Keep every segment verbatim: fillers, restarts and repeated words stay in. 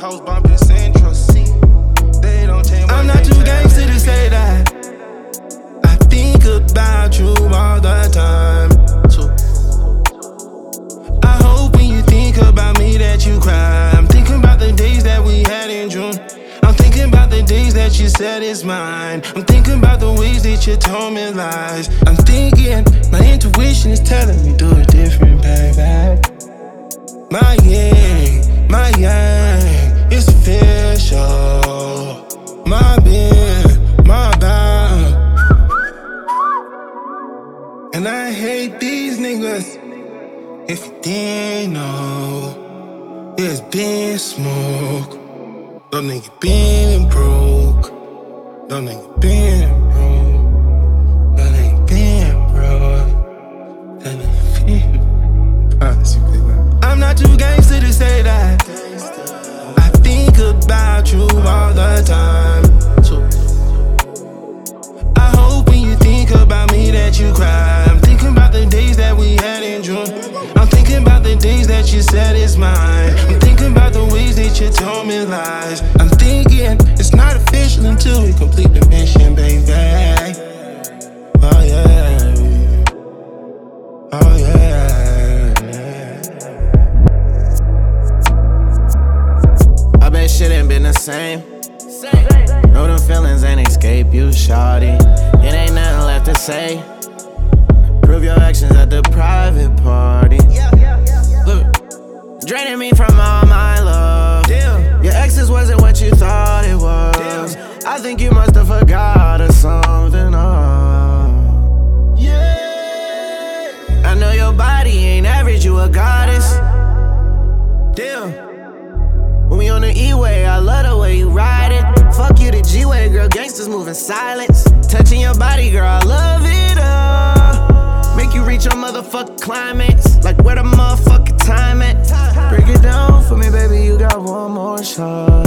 house bumping Central C. They don't take I'm not too gangster to say that. I think about you all the time. So I hope when you think about me that you cry. I'm thinking about the days that we had in June. I'm thinking about the days that you said it's mine. I'm thinking about the ways that you told me lies. I'm thinking my intuition is telling me do it different, baby. My yang, my yang, it's official. My bed, my bound. And I hate these niggas. If you didn't know, it's been smoke. Don't nigga been broke. Don't nigga been broke. Don't nigga been broke. Don't nigga been promise you, baby. I'm not too gangster to say that. I think about you all the time. So I hope when you think about me that you cry. I'm thinking about the days that we had in June. I'm thinking about the days that you said it's mine. I'm thinking about the ways that you told me lies. I'm thinking it's not official until we complete the mission, baby. Oh yeah. Oh yeah. I bet shit ain't been the same. Know them feelings ain't escape you, shawty. It ain't nothing left to say. Prove your actions at the private party. Look, draining me from all my love. Your exes wasn't what you thought it was. I think you must have forgot or something. Oh. Yeah. I know your body ain't average, you a goddess. Damn. When we on the E-way, I love the way you ride it. Fuck you the G-way, girl, gangsters moving silence. Touching your body, girl, I love it all. Make you reach your motherfucking climax. Like where the motherfucking time at. Break it down for me, baby, you got one more shot.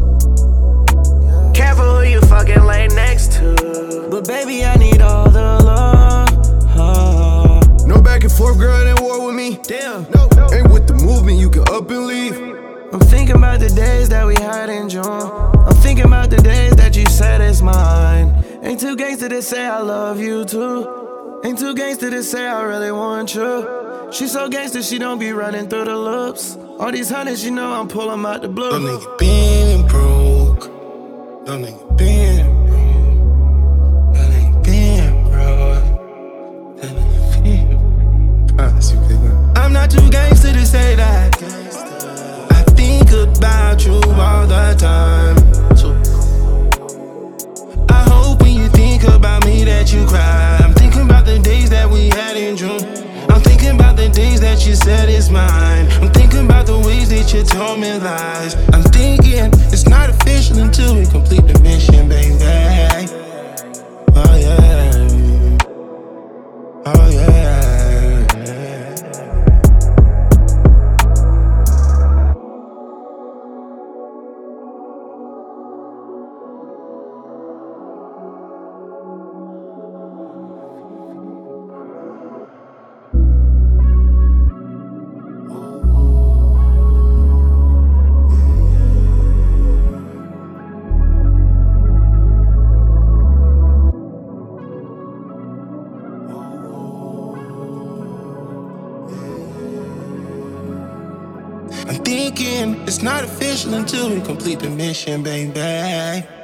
Careful who you fucking lay next to. But baby, I need all the love. No back and forth, girl, it ain't war with me. Damn. Ain't with the movement, you can up and leave. I'm thinking about the days that we had in June. I'm thinking about the days that you said it's mine. Ain't too gangster to say I love you too. Ain't too gangster to say I really want you. She so gangster, she don't be running through the loops. All these hundreds, you know I'm pulling out the blue. Don't nigga been broke. Don't nigga been broke. Don't nigga been broke. Don't nigga been promise you, baby. I'm not too gangster to say that. I think about you all the time. So I hope when you think about me that you cry. I'm thinking about the days that we had in June. I'm thinking about the days that you said it's mine. I'm thinking about the ways that you told me lies. I'm thinking it's not official until we complete the mission, baby. Oh yeah. Oh yeah. I'm thinking it's not official until we complete the mission, baby.